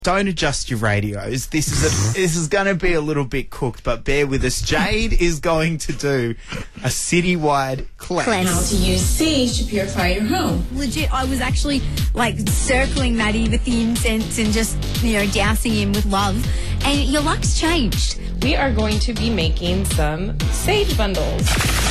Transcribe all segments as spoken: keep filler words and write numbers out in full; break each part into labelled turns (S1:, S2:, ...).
S1: Don't adjust your radios. This is a, this is going to be a little bit cooked, but bear with us. Jade is going to do a citywide cleanse.
S2: Cleanse.
S3: How to use sage to purify your home.
S2: Legit, I was actually like circling Maddie with the incense and just, you know, dousing him with love. And your luck's changed.
S4: We are going to be making some sage bundles.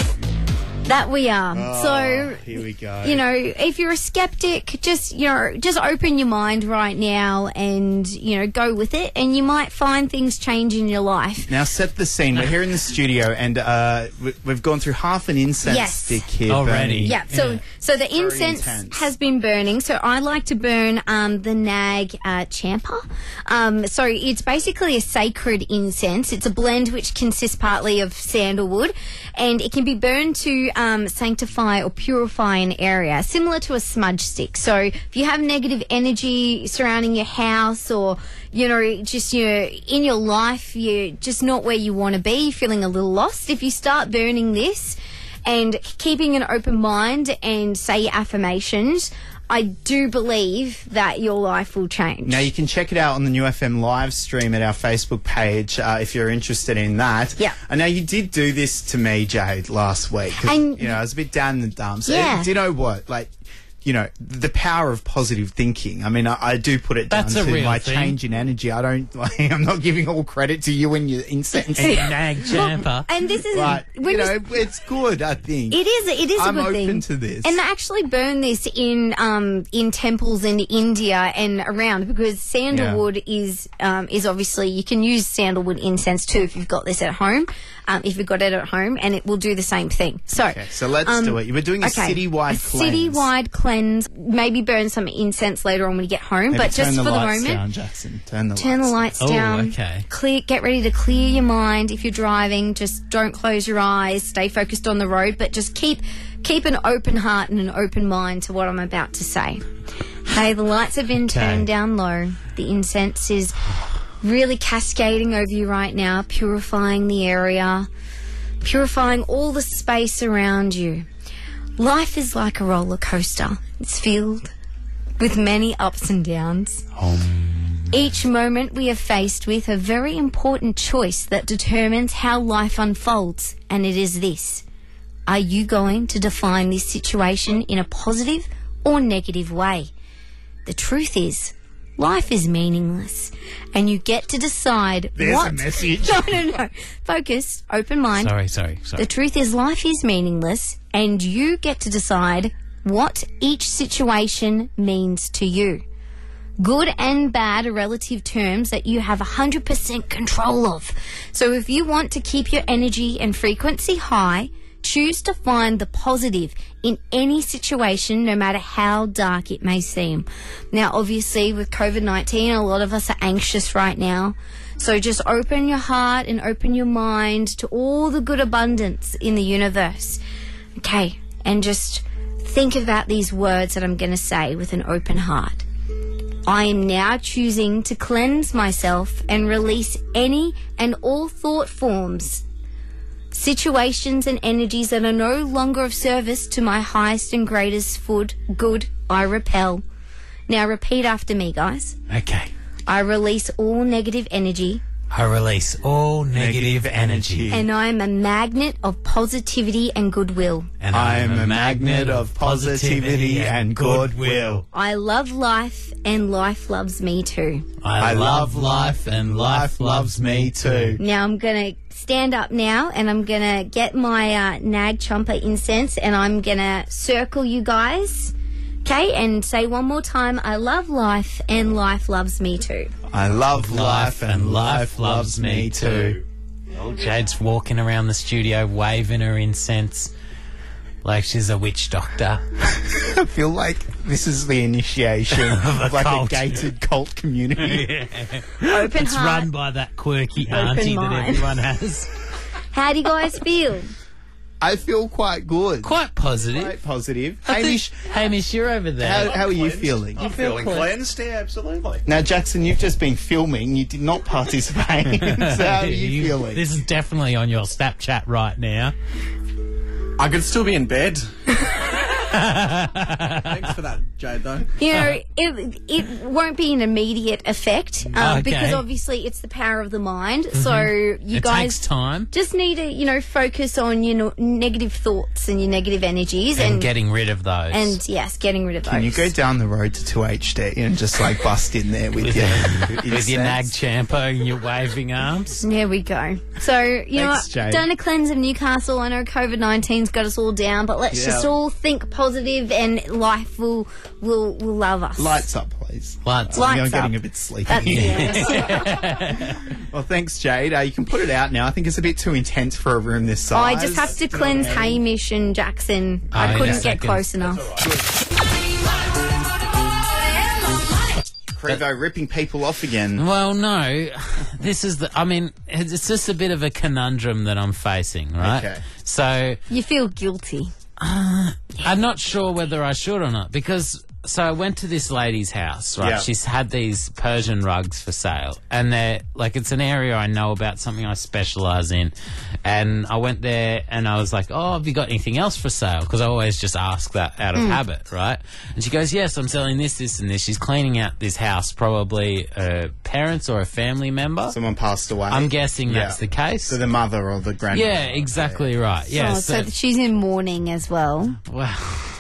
S2: That we are.
S1: Oh,
S2: so,
S1: here we go.
S2: You know, if you're a skeptic, just, you know, just open your mind right now and, you know, go with it, and you might find things change in your life.
S1: Now set the scene. We're here in the studio, and uh, we- we've gone through half an incense
S2: Yes.
S1: stick here.
S5: Already.
S1: burning.
S2: Yeah, so
S5: Yeah.
S2: so the
S1: Very
S2: incense
S1: intense.
S2: has been burning. So I like to burn um, the Nag uh, Champa. Um, so it's basically a sacred incense. It's a blend which consists partly of sandalwood, and it can be burned to um, sanctify or purify an area, similar to a smudge stick. So if you have negative energy surrounding your house, or you know, just you know, in your life, you're just not where you want to be, feeling a little lost. If you start burning this and keeping an open mind and say your affirmations, I do believe that your life will change.
S1: Now you can check it out on the New F M live stream at our Facebook page uh, if you're interested in that.
S2: Yeah.
S1: I know you did do this to me, Jade, last week. 'Cause,
S2: And-
S1: you know, I was a bit down in the dumps.
S2: Yeah.
S1: Do you know what? Like, you know, the power of positive thinking. I mean, I, I do put it down
S5: That's a
S1: to
S5: real
S1: my
S5: thing.
S1: change in energy. I don't. Like, I'm not giving all credit to you and your incense.
S5: And Nag Champa.
S2: And this is
S1: But
S2: we're
S1: you know,
S2: just-
S1: it's good. I think
S2: It is. It is
S1: I'm
S2: a good
S1: open
S2: thing.
S1: to this.
S2: And they actually burn this in um, in temples in India and around, because sandalwood is um, is obviously, you can use sandalwood incense too if you've got this at home. Um, if you've got it at home, and it will do the same thing. So,
S1: Okay, so let's
S2: um,
S1: do it. You were doing a
S2: okay,
S1: citywide
S2: a
S1: cleanse.
S2: citywide cleanse. Maybe burn some incense later on when you get home,
S1: Maybe
S2: but just
S1: turn the
S2: for the
S1: lights
S2: moment,
S1: down, Jackson. Turn the
S2: turn the
S1: lights.
S2: lights
S5: Oh,
S2: down.
S5: okay.
S2: Clear. Get ready to clear your mind. If you're driving, just don't close your eyes. Stay focused on the road, but just keep keep an open heart and an open mind to what I'm about to say. Hey, the lights have been
S5: Okay.
S2: turned down low. The incense is really cascading over you right now, purifying the area, purifying all the space around you. Life is like a roller coaster. It's filled with many ups and downs. Each moment we are faced with a very important choice that determines how life unfolds, and it is this: are you going to define this situation in a positive or negative way? The truth is, life is meaningless, and you get to decide
S1: There's
S2: what...
S1: a message.
S2: No, no, no. Focus, open mind.
S5: Sorry, sorry, sorry.
S2: The truth is, life is meaningless, and you get to decide what each situation means to you. Good and bad are relative terms that you have one hundred percent control of. So if you want to keep your energy and frequency high, choose to find the positive in any situation, no matter how dark it may seem. Now, obviously, with COVID nineteen, a lot of us are anxious right now. So just open your heart and open your mind to all the good abundance in the universe. Okay, and just think about these words that I'm going to say with an open heart. I am now choosing to cleanse myself and release any and all thought forms, situations and energies that are no longer of service to my highest and greatest food, good, I repel. Now repeat after me, guys.
S5: Okay.
S2: I release all negative energy,
S5: I release all negative,
S1: Negative
S5: energy.
S1: energy.
S2: and I am a magnet of positivity and goodwill.
S5: And
S1: I am a magnet of positivity and goodwill.
S2: I love life, and life loves me too.
S5: I,
S1: I
S5: love life, and life loves me too.
S2: Now I'm going to stand up now, and I'm going to get my uh, Nag Champa incense, and I'm going to circle you guys, okay, and say one more time, I love life, and life loves me too.
S1: I love life and life loves me too.
S5: Oh, Jade's walking around the studio waving her incense like she's a witch doctor.
S1: I feel like this is the initiation of like
S5: cult.
S1: a gated cult community.
S2: Open
S5: It's
S2: heart.
S5: run by that quirky auntie that
S2: mind.
S5: everyone has.
S2: How do you guys feel?
S1: I feel quite good.
S5: Quite positive.
S1: Quite positive.
S5: I think-
S1: Hamish,
S5: Hamish, you're over there.
S1: how, how are you feeling?
S6: I'm
S5: feel
S6: feeling
S5: clean.
S6: cleansed, yeah, absolutely.
S1: Now, Jackson, you've just been filming. You did not participate. So how are you feeling?
S5: This is definitely on your Snapchat right now.
S6: I could still be in bed. Thanks for that, Jade, though.
S2: You know, it it won't be an immediate effect um,
S5: Okay.
S2: because obviously it's the power of the mind. So you
S5: It
S2: guys
S5: takes time.
S2: just need to, you know, focus on your no- negative thoughts and your negative energies,
S5: And,
S2: and
S5: getting rid of those.
S2: and yes, getting rid of those.
S1: Can you go down the road to two H D and just like bust in there with your
S5: with your nag champo and your waving arms.
S2: There we go. So, you know,
S1: Thanks, Jade.
S2: done a cleanse of Newcastle. I know COVID nineteen's got us all down, but let's
S1: Yeah.
S2: just all think positive and life will will, will love us.
S1: Lights up, please.
S5: Lights
S1: I'm
S2: Lights
S1: getting
S2: up.
S1: a bit sleepy.
S2: That's yeah.
S1: Well, thanks, Jade. Uh, you can put it out now. I think it's a bit too intense for a room this
S2: Oh,
S1: size.
S2: I just have to cleanse Hamish and Jackson.
S5: Oh,
S2: I
S5: in a
S2: couldn't get
S5: second.
S2: close enough.
S1: Crevo ripping people off again.
S5: Well, no. This is the. I mean, it's just a bit of a conundrum that I'm facing, right?
S1: Okay.
S5: So
S2: You feel guilty.
S5: I'm not sure whether I should or not because. So I went to this lady's house, right?
S1: Yeah.
S5: She's had these Persian rugs for sale, and they're like it's an area I know about, something I specialise in. And I went there, and I was like, "Oh, have you got anything else for sale?" Because I always just ask that out of habit, right? And she goes, "Yes, I'm selling this, this, and this." She's cleaning out this house, probably a parents or a family member.
S1: Someone passed away.
S5: I'm guessing that's
S1: Yeah.
S5: the case.
S1: So the mother or the grandmother.
S5: Yeah, exactly right. Yeah,
S2: oh, so, she's in mourning as well.
S5: well,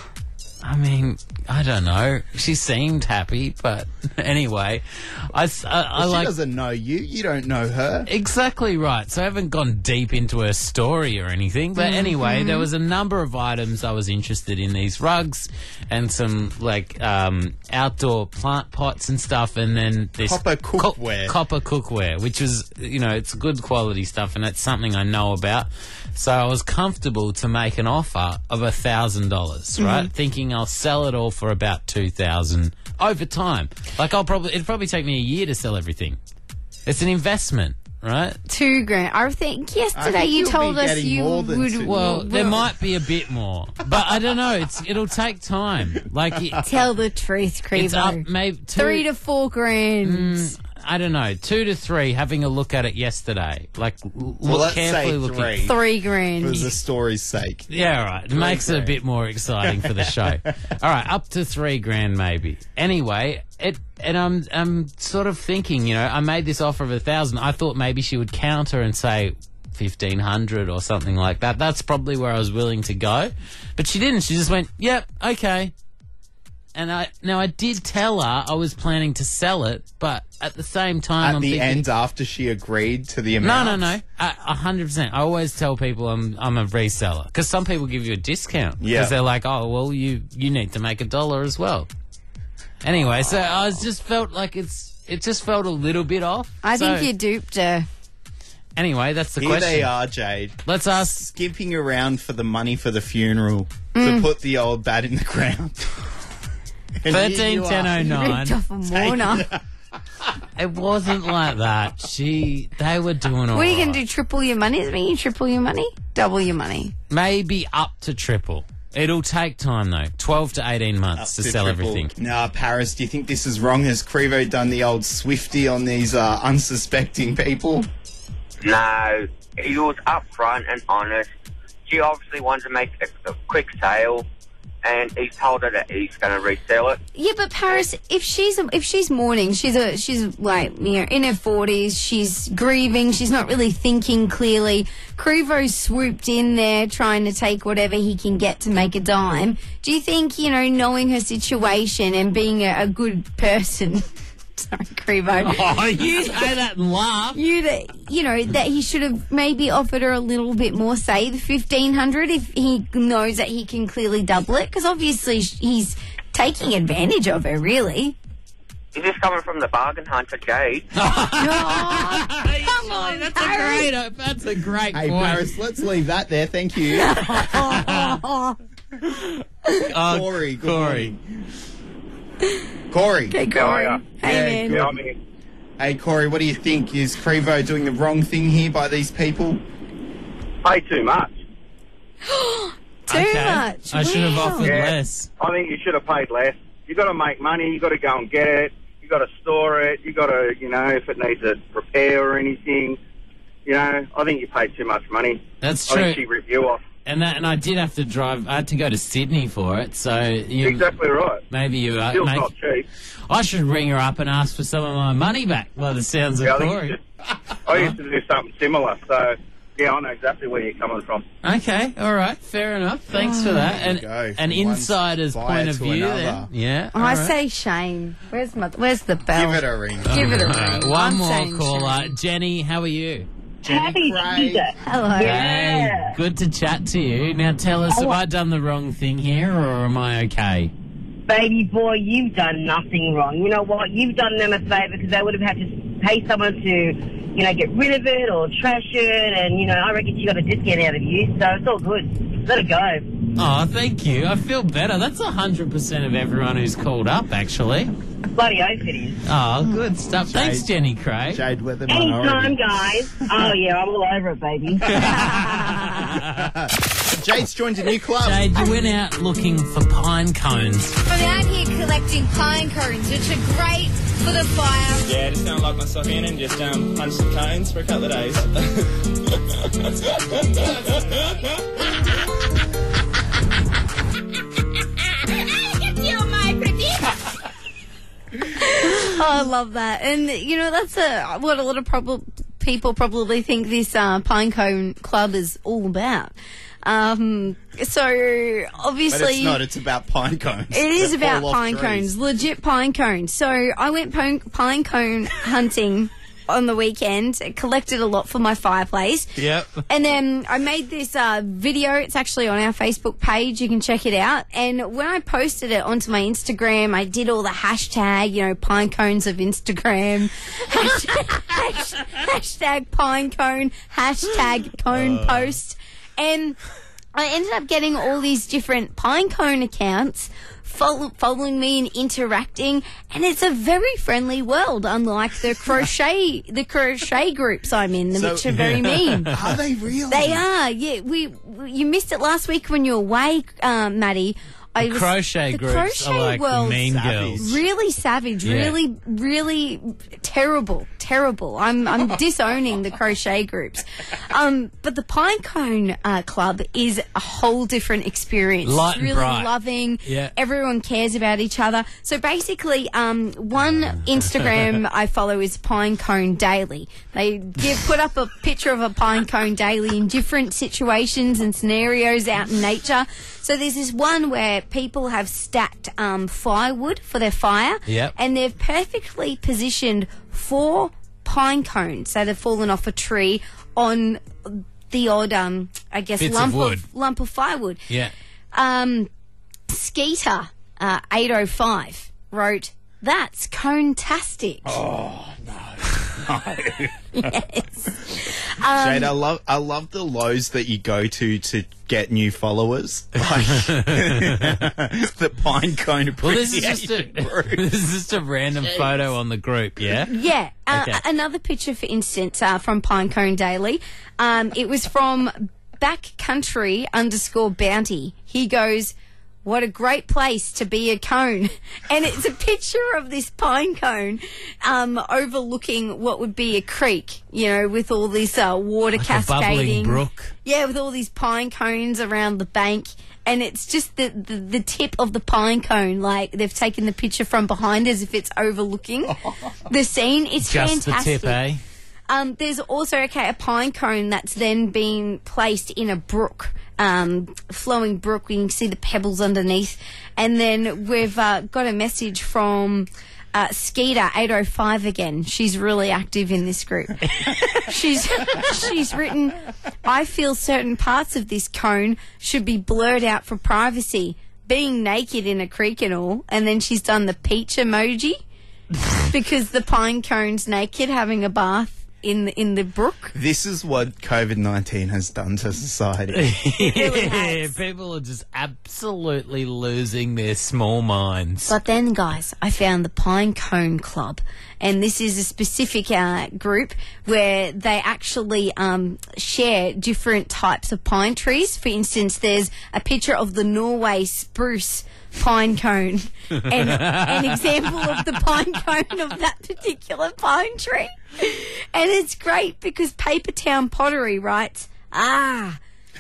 S5: I mean, I don't know. She seemed happy, but anyway, I, s- I- I
S1: Well, she
S5: like
S1: doesn't know you. You don't know her.
S5: exactly right. So I haven't gone deep into her story or anything, but anyway, there was a number of items I was interested in. These rugs and some like um, outdoor plant pots and stuff, and then this
S1: Copper cookware.
S5: copper cookware, which was, you know, it's good quality stuff, and it's something I know about. So I was comfortable to make an offer of a thousand dollars, right? Thinking I'll sell it all for about two thousand over time. Like I'll probably it'd probably take me a year to sell everything. It's an investment, right?
S2: Two grand. I think yesterday
S1: think
S2: you
S1: you'll
S2: told
S1: be
S2: us
S1: getting
S2: you
S1: more than
S2: would.
S1: two.
S5: Well,
S2: would-
S5: there might be a bit more, but I don't know. It's it'll take time. Like it,
S2: Tell the truth,
S5: it's up
S2: Crevo.
S5: maybe two,
S2: Three to four grand.
S5: I don't know, two to three. Having a look at it yesterday, like l- look
S1: Well, let's
S5: carefully
S1: say
S5: looking.
S1: three.
S2: Three
S1: For
S2: grand.
S1: the story's sake.
S5: Yeah, right. It makes it a
S1: grand.
S5: bit more exciting for the show. All right, up to three grand maybe. Anyway, it and I'm I'm sort of thinking, you know, I made this offer of a thousand. I thought maybe she would counter and say fifteen hundred or something like that. That's probably where I was willing to go, but she didn't. She just went, "Yep, okay." And I now I did tell her I was planning to sell it, but at the same time,
S1: At
S5: I'm
S1: the
S5: thinking,
S1: end, after she agreed to the
S5: no,
S1: amount.
S5: no, no, a a hundred percent. I always tell people I'm I'm a reseller because some people give you a discount because
S1: Yeah.
S5: they're like, oh, well, you you need to make a dollar as well. Anyway, so I was just felt like it's it just felt a little bit off.
S2: I
S5: So,
S2: think you duped her.
S5: Anyway, that's the
S1: Here
S5: question.
S1: they are, Jade.
S5: Let's ask.
S1: Skipping around for the money for the funeral
S2: Mm.
S1: to put the old bat in the ground. And here
S5: Thirteen
S1: you
S5: ten
S1: are.
S5: oh nine.
S2: Ripped off a mourner.
S5: It wasn't like that. She, they were doing all
S2: What are you going
S5: right.
S2: to do? Triple your money? Does it mean you triple your money? Double your money?
S5: Maybe up to triple. It'll take time though, twelve to eighteen months to,
S1: To
S5: sell
S1: triple.
S5: everything.
S1: Nah, Paris, do you think this is wrong? Has Crevo done the old Swifty on these uh, unsuspecting people?
S7: No, he was upfront and honest. She obviously wanted to make a, a quick sale, and he's told her that he's going to resell it.
S2: Yeah, but Paris, if she's if she's mourning, she's a she's like you know in her forties. She's grieving. She's not really thinking clearly. Crevo swooped in there trying to take whatever he can get to make a dime. Do you think you know, knowing her situation and being a, a good person? Sorry, Crevo.
S5: Oh, you say that and laugh.
S2: You that you know that he should have maybe offered her a little bit more, say the fifteen hundred, if he knows that he can clearly double it, because obviously sh- he's taking advantage of her. Really,
S7: Is this coming from the bargain hunter, Jade?
S2: come on,
S5: That's a
S2: Paris.
S5: great. uh, That's a great
S1: Hey,
S5: point.
S1: Paris, let's leave that there. Thank you.
S5: Oh,
S1: Corey, good
S5: Corey.
S1: morning. Corey.
S2: Hey, Corey.
S7: Yeah,
S2: Hey,
S1: yeah,
S2: man.
S7: I mean,
S1: Hey, Corey, what do you think? Is Crevo doing the wrong thing here by these people?
S7: pay too much.
S2: Too
S5: Okay.
S2: much.
S5: I should have
S2: Wow.
S5: offered
S7: Yeah.
S5: less.
S7: I think you should have paid less. You got to make money. You got to go and get it. You got to store it. You got to, you know, if it needs a repair or anything. You know, I think you paid too much money.
S5: That's
S7: I
S5: true.
S7: think she ripped you off.
S5: And that, and I did have to drive. I had to go to Sydney for it. So you,
S6: Exactly right.
S5: maybe you uh,
S6: Still
S5: make,
S6: not cheap.
S5: I should ring her up and ask for some of my money back. By the sounds of
S6: Yeah, I, think
S5: Corey.
S6: you should- I used to do something similar, so yeah, I know exactly where you're coming from.
S5: Okay, all right, fair enough. Thanks for that. And
S1: go.
S5: an
S1: From one
S5: insider's
S1: buyer
S5: point of
S1: to
S5: view.
S1: another.
S5: Then. Yeah.
S2: I
S5: all right.
S2: say shame. Where's my? Where's the bell?
S1: Give it a ring.
S2: Give it a
S5: All right,
S2: ring.
S5: one
S2: I'm
S5: more
S2: saying
S5: caller.
S2: shame.
S5: Jenny, how are you?
S8: Happy
S1: Craig.
S8: Tuesday.
S2: Hello.
S5: Hey, good to chat to you. Now tell us, have I done the wrong thing here or am I okay?
S8: Baby boy, you've done nothing wrong. You know what? You've done them a favour because they would have had to pay someone to, you know, get rid of it or trash it. And, you know, I reckon she got a discount out of you. So it's all good. Let it go.
S5: Oh, thank you. I feel better. That's one hundred percent of everyone who's called up, actually.
S8: Bloody oath it is.
S5: Oh, good stuff. Thanks, Jenny Craig.
S1: Jade Weather
S8: Anytime,
S1: Minority.
S8: guys. Oh, yeah, I'm all over it, baby.
S1: Jade's joined a new club.
S5: Jade, you went out looking for pine cones.
S9: I'm out here collecting pine cones, which are great for the fire.
S10: Yeah, just gonna lock myself in and just um, punch some cones for a couple of days.
S2: Oh, I love that. And, you know, that's a, what a lot of prob- people probably think this uh, Pine Cone Club is all about. Um, so, obviously...
S1: But it's not, it's about pine cones.
S2: It is
S1: that
S2: about
S1: fall off
S2: pine
S1: trees.
S2: cones, legit pine cones. So I went pine, pine cone hunting on the weekend, collected a lot for my fireplace.
S5: Yep.
S2: And then I made this uh, video. It's actually on our Facebook page. You can check it out. And when I posted it onto my Instagram, I did all the hashtag, you know, pine cones of Instagram, hashtag, hash, hashtag pine cone, hashtag cone
S1: Uh.
S2: post. And I ended up getting all these different pine cone accounts follow, following me and interacting, and it's a very friendly world, unlike the crochet the crochet groups I'm in,
S1: So-
S2: which are very mean.
S1: Are they really?
S2: They are, yeah. We, we you missed it last week when you were away, um, Maddie. I was,
S5: Crochet
S2: the
S5: groups
S2: crochet
S5: are like
S2: world's
S5: mean
S1: savage.
S5: girls.
S2: really savage,
S5: Yeah.
S2: really, really terrible, terrible. I'm I'm disowning the crochet groups, um, but the Pinecone uh, Club is a whole different experience.
S5: Light
S2: it's
S5: and
S2: really
S5: bright.
S2: loving.
S5: Yeah.
S2: Everyone cares about each other. So basically, um, one Instagram I follow is Pinecone Daily. They give put up a picture of a pinecone daily in different situations and scenarios out in nature. So there's this one where people have stacked um, firewood for their fire,
S5: Yep.
S2: and they've perfectly positioned four pine cones that have fallen off a tree on the odd, um, I guess,
S5: Bits of
S2: lump
S5: wood.
S2: lump of firewood.
S5: Yeah.
S2: Um, Skeeter uh, eight oh five wrote, "That's cone-tastic." Oh no! Yes. Um,
S1: Jade, I love I love the lows that you go to to get new followers. Like the pine cone
S5: Well, this is just a
S1: appreciation group.
S5: this is just a random photo on the group. Yeah.
S2: Yeah. Uh,
S5: Okay.
S2: Another picture, for instance, uh, from Pinecone Daily. Um, it was from Backcountry underscore Bounty. He goes, "What a great place to be a cone." And it's a picture of this pine cone um, overlooking what would be a creek, you know, with all this uh, water
S5: Like a bubbling
S2: cascading.
S5: brook.
S2: Yeah, with all these pine cones around the bank. And it's just the, the, the tip of the pine cone. Like, they've taken the picture from behind as if it's overlooking the scene. It's
S5: Just
S2: fantastic.
S5: the tip, eh?
S2: Um, there's also, okay, a pine cone that's then been placed in a brook, um, flowing brook. You can see the pebbles underneath. And then we've uh, got a message from uh, Skeeter eight oh five again. She's really active in this group. she's she's written, "I feel certain parts of this cone should be blurred out for privacy. Being naked in a creek and all." And then she's done the peach emoji because the pine cone's naked having a bath in the, in the brook.
S1: This is what COVID nineteen has done to society.
S2: really
S5: Yeah,
S2: has.
S5: people are just absolutely losing their small minds.
S2: But then, guys, I found the Pine Cone Club, and this is a specific uh, group where they actually um, share different types of pine trees. For instance, there's a picture of the Norway spruce pine cone, and an example of the pine cone of that particular pine tree. And it's great because Paper Town Pottery writes, "Ah,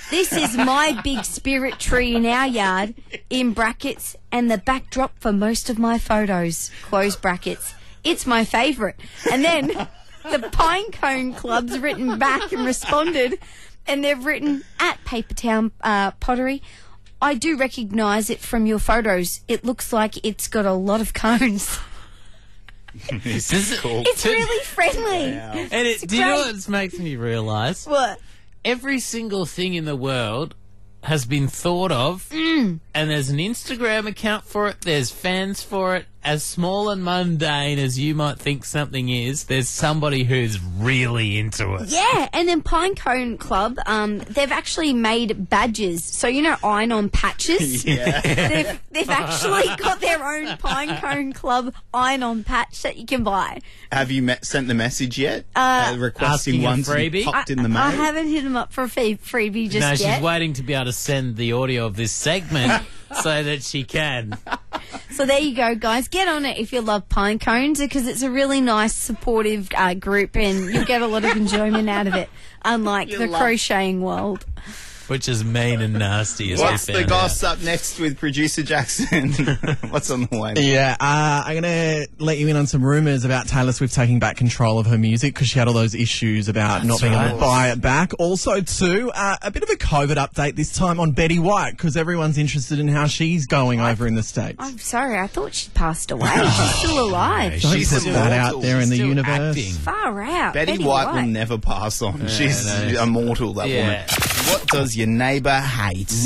S2: This is my big spirit tree in our yard, in brackets, and the backdrop for most of my photos, close brackets. It's my favourite. And then the Pinecone Club's written back and responded, and they've written, at Papertown uh, Pottery, I do recognise it from your photos. It looks like it's got a lot of cones.
S5: This is cool.
S2: It's really friendly.
S5: Wow. And it, do you know what makes me realise?
S2: What?
S5: Every single thing in the world has been thought of,
S2: Mm.
S5: and there's an Instagram account for it, there's fans for it. As small and mundane as you might think something is, there's somebody who's really into it.
S2: Yeah, and then Pinecone Club, um, they've actually made badges. So, you know, iron-on patches?
S1: Yeah.
S2: They've, they've actually got their own Pinecone Club iron-on patch that you can buy.
S1: Have you met, sent the message yet?
S2: Uh,
S1: requesting
S5: Asking a
S1: one to be
S5: freebie?
S1: popped in the mail?
S2: I haven't hit them up for a fee- freebie just
S5: no,
S2: yet.
S5: she's waiting to be able to send the audio of this segment so that she can.
S2: So there you go, guys. Get on it if you love pine cones, because it's a really nice, supportive uh, group, and you'll get a lot of enjoyment out of it, unlike
S1: You
S2: the
S1: love-
S2: crocheting world.
S5: Which is mean and nasty, as
S1: What's
S5: we
S1: the
S5: found
S1: goss
S5: out.
S1: up next with producer Jackson? What's on the way?
S11: Yeah, uh, I'm going to let you in on some rumours about Taylor Swift taking back control of her music because she had all those issues about not being able to
S5: right.
S11: buy it back. Also, too, uh, a bit of a COVID update this time on Betty White because everyone's interested in how she's going over in the States.
S2: I'm sorry, I thought she'd passed away. She's still alive.
S11: Don't
S1: She's
S11: put that
S1: immortal.
S11: out there in the
S5: Still
S11: universe.
S5: acting.
S2: Far out.
S1: Betty,
S2: Betty
S1: White, will never pass on. She's
S5: no.
S1: immortal, that
S5: Yeah.
S1: woman. What does your neighbour hate?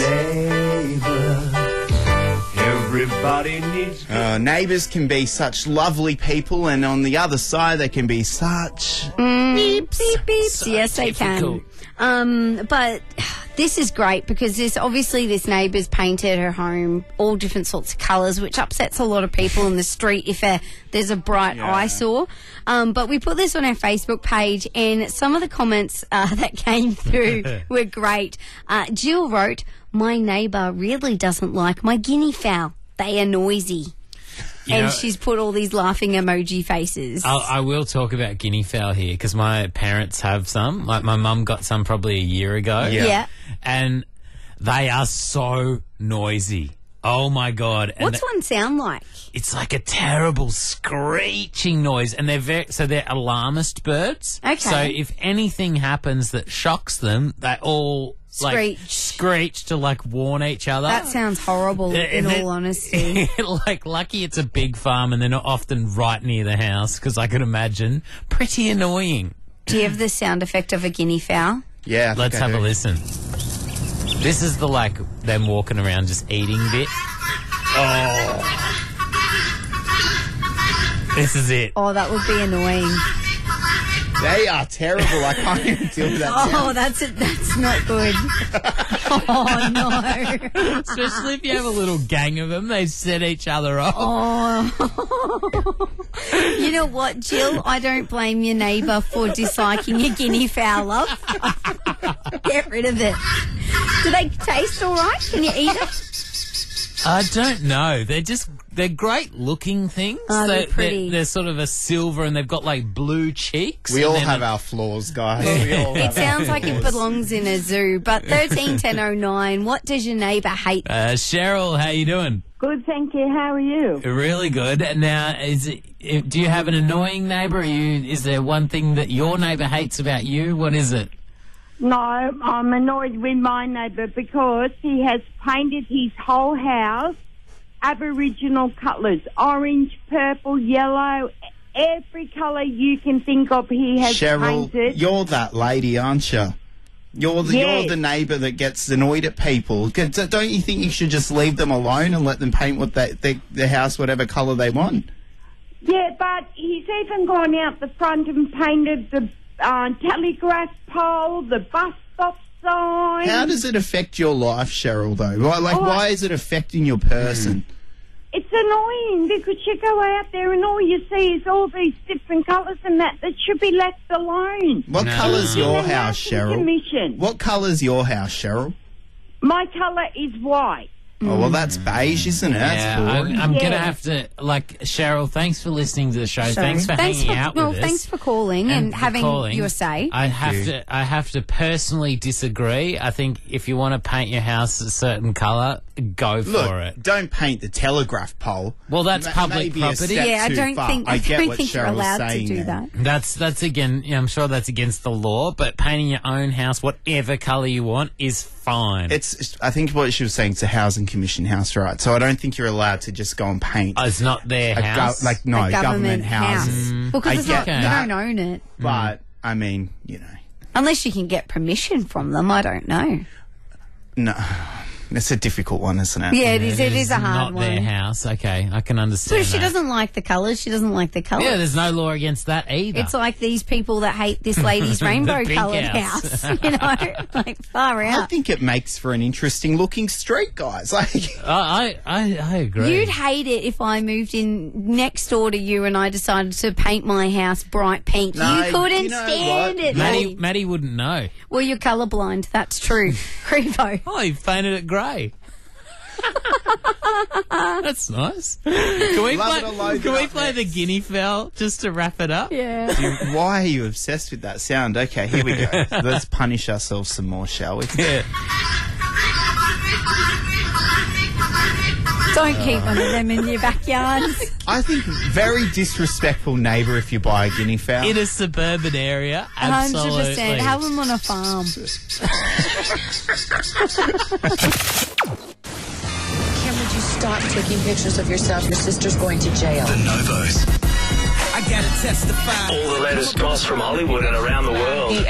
S12: Everybody needs.
S1: Uh, neighbours can be such lovely people, and on the other side, they can be such.
S2: Mm, beep, beep, beep.
S5: So
S2: yes, they
S5: difficult.
S2: can. Um, but this is great because this obviously this neighbour's painted her home all different sorts of colours, which upsets a lot of people in the street if uh, there's a bright
S1: Yeah.
S2: eyesore. Um, but we put this on our Facebook page, and some of the comments uh, that came through were great. Uh, Jill wrote, "My neighbour really doesn't like my guinea fowl. They are noisy."
S5: You
S2: and
S5: know-
S2: she's put all these laughing emoji faces.
S5: I'll, I will talk about guinea fowl here because my parents have some. Like my mum got some probably a year ago.
S1: Yeah.
S2: Yeah.
S5: And they are so noisy. Oh my God. And
S2: What's one sound like?
S5: it's like a terrible screeching noise, and they're very so they're alarmist birds.
S2: Okay.
S5: So if anything happens that shocks them, they all like
S2: Screech.
S5: screech to like warn each other.
S2: That sounds horrible,
S5: Yeah,
S2: in
S5: and then-
S2: all honesty.
S5: like lucky it's a big farm and they're not often right near the house because I could imagine pretty annoying.
S2: Do you have the sound effect of a guinea fowl?
S1: Yeah, I think
S5: Let's
S1: I
S5: have
S1: do.
S5: a listen. This is the like them walking around just eating bit. Oh. This is it.
S2: Oh, that would be annoying.
S1: They are terrible. I can't even deal with that.
S2: Oh,
S1: sound.
S2: that's it. That's not good. Oh no.
S5: Especially if you have a little gang of them, they set each other off.
S2: Oh. You know what, Jill? I don't blame your neighbour for disliking a guinea fowl, love. Get rid of it. Do they taste all right? Can you eat it?
S5: I don't know. They're just they're great looking things.
S2: Oh, they're
S5: They-
S2: pretty.
S5: They're, sort of a silver and they've got like blue cheeks.
S1: We
S5: and
S1: all
S5: then
S1: have
S5: a-
S1: our flaws, guys. We all
S2: It
S1: have
S2: sounds
S1: our
S2: like it
S1: flaws.
S2: belongs in a zoo. But thirteen ten oh nine, what does your neighbour hate?
S5: Uh, Cheryl, how you doing?
S13: Good, thank you. How are you?
S5: Really good. Now, is it, eh, do you have an annoying neighbour? Are you, is there one thing that your neighbour hates about you? What is it?
S13: No, I'm annoyed with my neighbour because he has painted his whole house Aboriginal colours. Orange, purple, yellow, every colour you can think of he has
S1: Cheryl,
S13: painted.
S1: you're that lady, aren't you? You're the,
S13: Yes.
S1: you're the neighbour that gets annoyed at people. 'Cause Don't you think you should just leave them alone and let them paint what they, they, the house whatever colour they want?
S13: Yeah, but he's even gone out the front and painted the uh, telegraph pole, the bus stop sign.
S1: How does it affect your life, Cheryl, though? Why, like,
S13: Oh,
S1: why is it affecting your person?
S13: It's annoying because you go out there and all you see is all these different colours and that that should be left alone.
S1: What
S5: No.
S1: colour's your
S13: In the
S1: house,
S13: Housing
S1: Cheryl?
S13: Commission.
S1: What colour's your house, Cheryl?
S13: My colour is white.
S1: Oh, well, that's beige, isn't it? That's
S5: Yeah,
S1: boring.
S5: I'm, I'm
S2: Yeah.
S5: gonna have to, like, Cheryl, thanks for listening to the show.
S2: So,
S5: Thanks for
S2: thanks
S5: hanging
S2: for,
S5: out
S2: well,
S5: with us.
S2: thanks for calling and,
S5: for
S2: having
S5: calling.
S2: your say.
S5: I have
S1: you.
S5: to. I have to personally disagree. I think if you want to paint your house a certain colour, go for
S1: Look,
S5: it.
S1: don't paint the telegraph pole.
S5: Well, that's
S1: Ma-
S5: public
S1: maybe a
S5: property.
S1: step
S2: Yeah, I
S1: too
S2: don't
S1: far.
S2: think
S1: I
S2: I
S1: get
S2: don't
S1: what
S2: think you're
S1: Cheryl's
S2: allowed to
S1: saying
S2: do
S1: there.
S2: that.
S5: That's that's again. Yeah, I'm sure that's against the law. But painting your own house, whatever colour you want, is fine.
S1: It's. I think what she was saying, it's a housing commission house, right? So I don't think you're allowed to just go and paint.
S5: Oh, it's not their
S1: a go-
S5: house.
S1: like no
S2: A
S1: government,
S2: government house.
S1: houses.
S2: Well, because
S1: I
S2: it's
S1: get
S2: not, you
S1: that,
S2: don't own it.
S1: but I mean, you know,
S2: Unless you can get permission from them, I don't know.
S1: no, it's a difficult one, isn't it?
S2: Yeah, it is. It is a hard
S5: not their
S2: one.
S5: house. Okay, I can
S2: So
S5: understand.
S2: if she
S5: that.
S2: doesn't like the colours, she doesn't like the colours.
S5: Yeah, there's no law against that either.
S2: It's like these people that hate this lady's
S5: The
S2: rainbow
S5: pink
S2: coloured
S5: house.
S2: house. You know, like far
S1: I
S2: out.
S1: think it makes for an interesting looking street, guys. Like,
S5: I, I, I agree.
S2: You'd hate it if I moved in next door to you and I decided to paint my house bright pink.
S1: No,
S2: you couldn't
S1: you know
S2: stand
S1: what?
S2: it.
S5: Maddie,
S2: Maddie.
S5: Maddie wouldn't know.
S2: Well, you're colourblind. That's true. Crevo.
S5: Oh, he painted it grey. That's nice. Can we
S1: Love it or
S5: play,
S1: loathe
S5: can
S1: it
S5: we
S1: up
S5: play the
S1: next.
S5: guinea fowl just to wrap it up?
S2: Yeah.
S1: you- why are you obsessed with that sound? Okay, here we go. Let's punish ourselves some more, shall we?
S5: Yeah.
S2: Don't keep one of them in your backyard.
S1: I think very disrespectful neighbour if you buy a guinea fowl.
S5: In a suburban area,
S2: one hundred
S5: absolutely.
S2: percent. Have them on a farm.
S14: Kim, would you stop taking pictures of yourself? Your sister's going to jail.
S15: The Novos.
S16: I gotta testify.
S15: All the latest goss from Hollywood and around the world.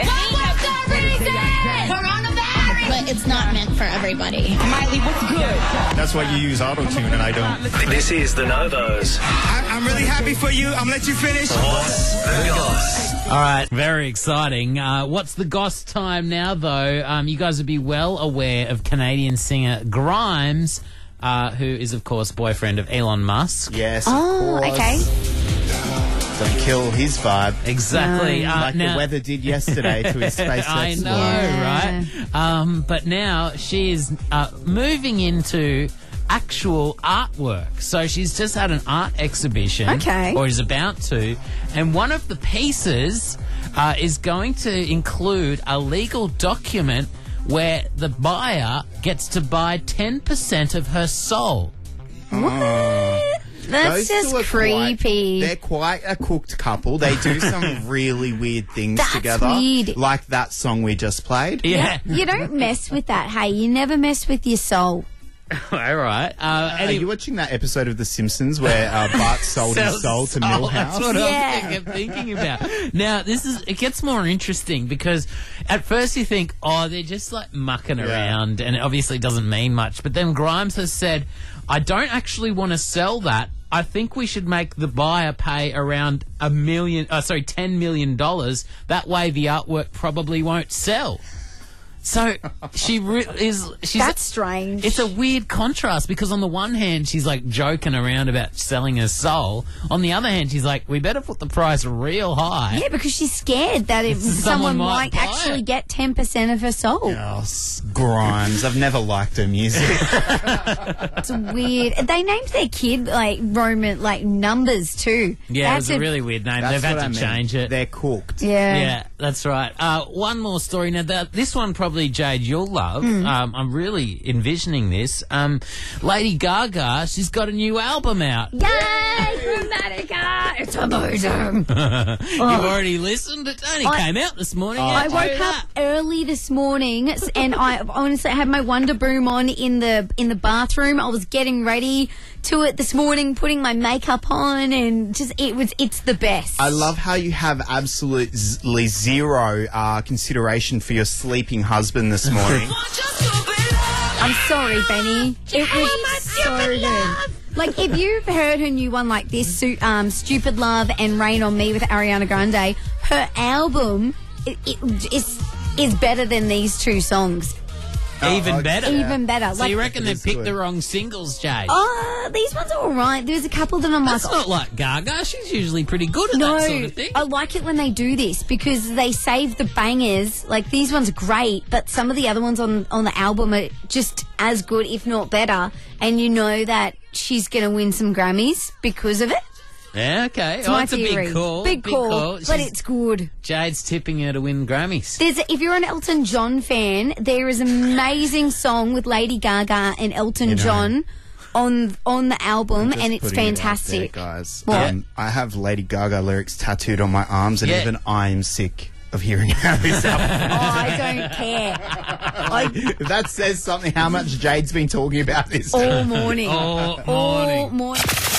S17: But it's not meant for everybody.
S16: Miley, what's good?
S18: That's why you use auto-tune and I don't.
S15: This is The Novos.
S16: I, I'm really happy for you. I'm gonna let you finish.
S15: What's the goss?
S5: All right, very exciting. Uh, what's the goss time now, though? Um, you guys would be well aware of Canadian singer Grimes, uh, who is, of course, boyfriend of Elon Musk.
S1: Yes,
S2: Oh,
S1: of course.
S2: okay.
S1: Don't kill his vibe.
S5: Exactly.
S2: No.
S5: Uh,
S1: Like
S5: now-
S1: the weather did yesterday to his SpaceX
S5: I know,
S2: Yeah.
S5: right? Um, but now she is uh, moving into actual artwork. So she's just had an art exhibition,
S2: Okay.
S5: or is about to, and one of the pieces uh, is going to include a legal document where the buyer gets to buy ten percent of her soul.
S2: That's
S1: Those two
S2: just
S1: are quite-
S2: creepy.
S1: they're quite a cooked couple. They do some really weird things
S2: That's
S1: together.
S2: weird.
S1: Like that song we just played.
S5: Yeah.
S2: You don't mess with that. Hey, you never mess with your soul.
S5: All right. Uh,
S1: Are
S5: any-
S1: you watching that episode of The Simpsons where uh, Bart sold his
S5: Sells
S1: soul to
S5: soul,
S1: Milhouse?
S5: That's what
S2: Yeah.
S5: I kept thinking about. Now, this is it gets more interesting because at first you think, oh, they're just like mucking
S1: Yeah.
S5: around, and it obviously doesn't mean much. But then Grimes has said, I don't actually want to sell that. I think we should make the buyer pay around a million, uh, sorry, ten million dollars. That way, the artwork probably won't sell. So she re- is. She's
S2: That's strange.
S5: It's a weird contrast because on the one hand she's like joking around about selling her soul. On the other hand, she's like, we better put the price real high.
S2: Yeah, because she's scared that if
S5: Someone
S2: someone,
S5: might
S2: might,
S5: buy
S2: actually
S5: it.
S2: get ten percent of her soul.
S1: Oh, s- Grimes. I've never liked her music.
S2: It's weird. They named their kid like Roman, like numbers too.
S5: Yeah, it
S2: They
S5: was
S2: had
S5: a
S2: to-
S5: really weird name.
S1: That's
S5: They've had
S1: what
S5: to
S1: I mean.
S5: change it.
S1: They're cooked.
S2: Yeah.
S5: Yeah, that's right. Uh, one more story. Now, that, this one probably, Jade, you'll love.
S2: Hmm.
S5: Um, I'm really envisioning this. Um, Lady Gaga, she's got a new album out.
S2: Yay, Chromatica! It's amazing.
S5: You've already listened? It only
S2: I-
S5: came out this morning.
S2: I
S5: How'd you
S2: woke
S5: do
S2: up
S5: that?
S2: early this morning, s- and I honestly had my Wonder Boom on in the in the bathroom. I was getting ready to it this morning, putting my makeup on, and just it was it's the best.
S1: I love how you have absolutely zero uh, consideration for your sleeping husband this morning.
S2: I'm sorry, Benny. It was so good. Like, if you've heard her new one like this, Su- um, Stupid Love and Rain on Me with Ariana Grande, her album it, it is, is better than these two songs.
S5: Even
S1: okay.
S5: better.
S2: Even better.
S5: So
S2: Like-
S5: you reckon
S1: It
S5: they
S1: is
S5: picked
S1: good.
S5: the wrong singles, Jade?
S2: Oh, these ones are all right. There's a couple that I'm
S5: That's
S2: like,
S5: not like Gaga. She's usually pretty good at
S2: no,
S5: that sort of thing.
S2: I like it when they do this because they save the bangers. Like these ones are great, but some of the other ones on on the album are just as good, if not better. And you know that she's going to win some Grammys because of it.
S5: Yeah, okay.
S2: It's
S5: oh,
S2: my
S5: it's a
S2: theory.
S5: big call.
S2: Big, call, but
S5: She's-
S2: it's good.
S5: Jade's tipping her to win Grammys.
S2: There's a, if you're an Elton John fan, there is an amazing song with Lady Gaga and Elton
S1: You know.
S2: John on on the album,
S1: Just
S2: and it's
S1: putting it out
S2: fantastic.
S1: there, guys.
S2: What?
S1: Um, I have Lady Gaga lyrics tattooed on my arms, and
S5: Yeah.
S1: even I'm sick of hearing about this album.
S2: Oh, I don't care. I,
S1: If that says something, how much Jade's been talking about this
S2: all morning.
S5: All
S2: All
S5: morning.
S2: morning.